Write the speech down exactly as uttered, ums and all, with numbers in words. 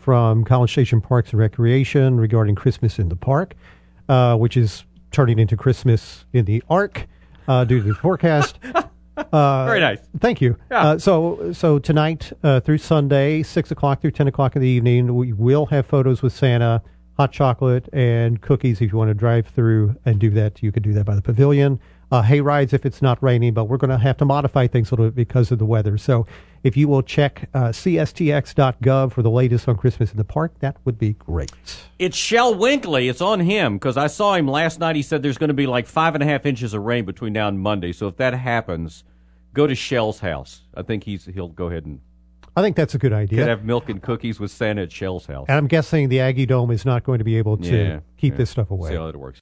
from College Station Parks and Recreation regarding Christmas in the Park, uh, which is turning into Christmas in the Ark uh, due to the forecast. Uh, Very nice. Thank you. Yeah. Uh, so, so tonight uh, through Sunday, six o'clock through ten o'clock in the evening, we will have photos with Santa, hot chocolate, and cookies. If you want to drive through and do that, you can do that by the pavilion. Uh, hay rides if it's not raining, but we're going to have to modify things a little bit because of the weather. So if you will check uh, C S T X dot gov for the latest on Christmas in the Park, that would be great. It's Shell Winkley. It's on him because I saw him last night. He said there's going to be like five and a half inches of rain between now and Monday. So if that happens, go to Shell's house. I think he's he'll go ahead and I think that's a good idea. could have milk and cookies with Santa at Shell's house. And I'm guessing the Aggie Dome is not going to be able to Yeah, keep yeah. this stuff away. See how that works.